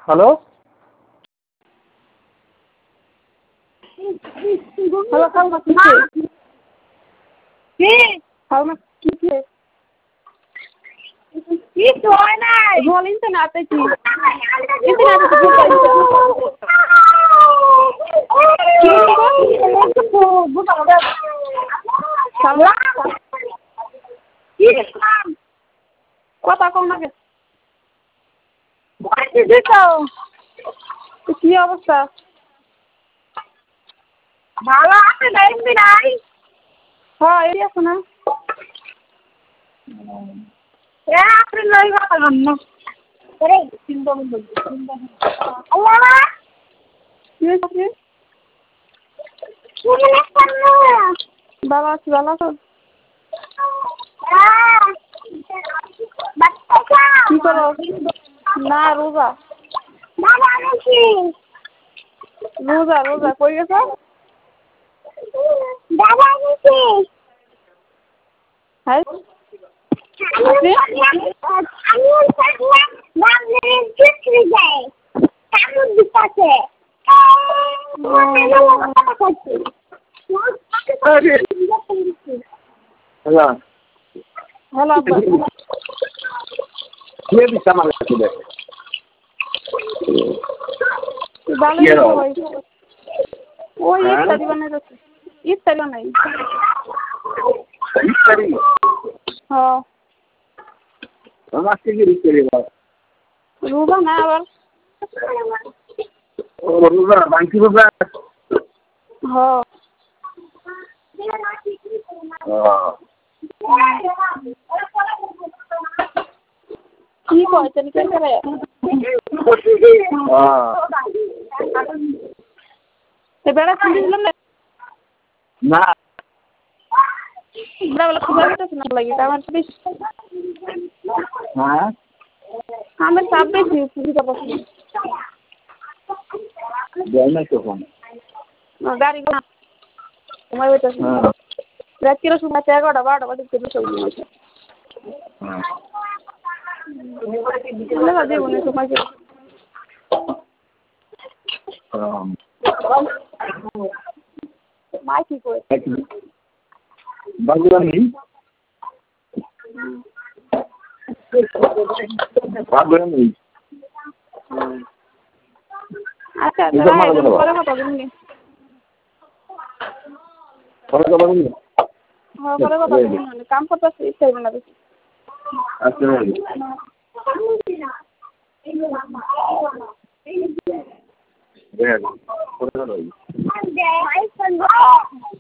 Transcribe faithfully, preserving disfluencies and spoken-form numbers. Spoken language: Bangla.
হ্যালো হ্যালো সালমা কি কি সালমা কি কিছু হয় নাই বল ইন্টারনেটে কি কথা কম না কি অবস্থা ভালো আছে নাই নাই হ্যাঁ এই আছে না এ আপনি লই কথা না আরে চিন্তা মন চিন্তা আল্লাহ কি হচ্ছে কি মনে করলো বাবা আছি ভালো আছো কি করো না রোজা বাবা নাকি রোজা রোজা কই গেছো বাবা নাকি হ্যাঁ আমি আমি বাবা বিক্রি যায় কামুন দিতে হ্যালো হ্যালো আব্বা কে দিছে আমার কাছে দেখ ভালোই সবাই ওই ইফতারি বানাইতেছে ইফতারি বানাই ইফতারি হ্যাঁ আমার থেকে ইফতারি বাবা রোজা না আবার ও রোজা বাংকি রোজা হ্যাঁ কি কয় তুমি কে করে তে বেড়া খুঁজে দিলাম না না বলা খুঁজে দিতেছ না লাগি আমার তো বেশি হ্যাঁ আমার চাপ বেশি খুঁজে পাবো দেয় না তখন গাড়ি না তোমার বেটা রাত কিলো সময় এগারোটা বারোটা বাজে চলে সব দিন আছে দেবো না তোমাকে মা কি করে বাগুড়া নেই বাগুড়া নেই আচ্ছা পরে কথা বলুন পরে কথা বলুন হ্যাঁ পরে কথা বলুন কাম করতেছি ইচ্ছাই না বেশি আচ্ছা দেখ পরে কথা বলুন